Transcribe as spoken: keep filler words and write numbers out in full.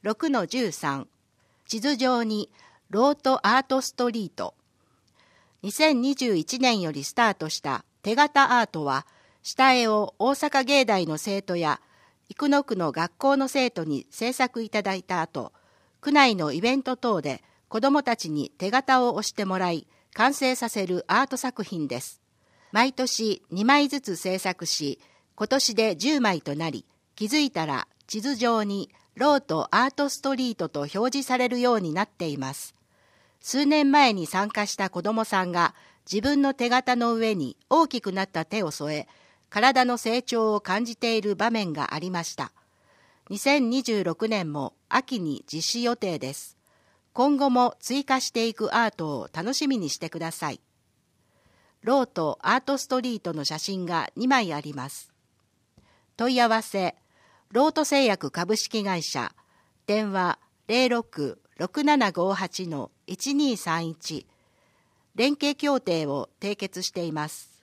ろくのじゅうさん、地図上にロートアートストリート。にせんにじゅういちねんよりスタートした手形アートは、下絵を大阪芸大の生徒や生野区の学校の生徒に制作いただいた後、区内のイベント等で子どもたちに手形を押してもらい、完成させるアート作品です。毎年にまいずつ制作し、今年でじゅうまいとなり、気づいたら地図上にロートアートストリートと表示されるようになっています。数年前に参加した子どもさんが自分の手形の上に大きくなった手を添え、体の成長を感じている場面がありました。にせんにじゅうろくねんも秋に実施予定です。今後も追加していくアートを楽しみにしてください。ロートアートストリートの写真がにまいあります。問い合わせ、ロート製薬株式会社、電話 ゼロろく ろくななごはち いちにーさんいち、連携協定を締結しています。